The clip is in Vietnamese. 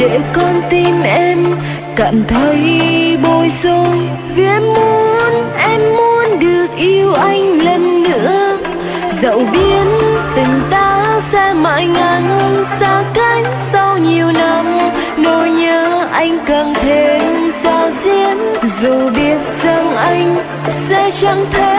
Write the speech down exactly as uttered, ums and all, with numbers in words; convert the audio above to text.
để con tim em cảm thấy bối rối. Vì em muốn, em muốn được yêu anh lần nữa, dẫu biết tình ta sẽ mãi ngăn xa cách sau nhiều năm. Nỗi nhớ anh càng thêm dao diếm, dù biết rằng anh sẽ chẳng thể